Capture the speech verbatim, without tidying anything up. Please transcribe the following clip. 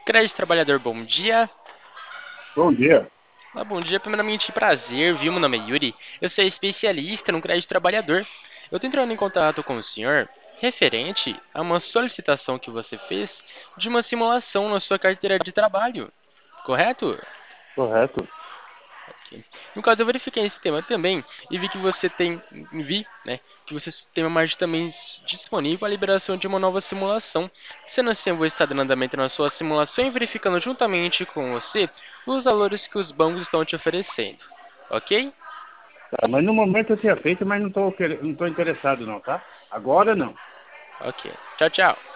Crédito Trabalhador, bom dia. Bom dia. Ah, bom dia, primeiramente prazer, viu? Meu nome é Yuri. Eu sou especialista no crédito trabalhador. Eu estou entrando em contato com o senhor referente a uma solicitação que você fez de uma simulação na sua carteira de trabalho, correto? Correto. Ok. No caso, eu verifiquei esse tema também e vi que você tem, vi, né, que você tem uma margem também disponível a liberação de uma nova simulação. Sendo assim, eu vou estar dando andamento na sua simulação e verificando juntamente com você os valores que os bancos estão te oferecendo, ok? Tá, mas no momento eu tinha feito, mas não estou não tô interessado não, tá? Agora não. Ok. Tchau, tchau.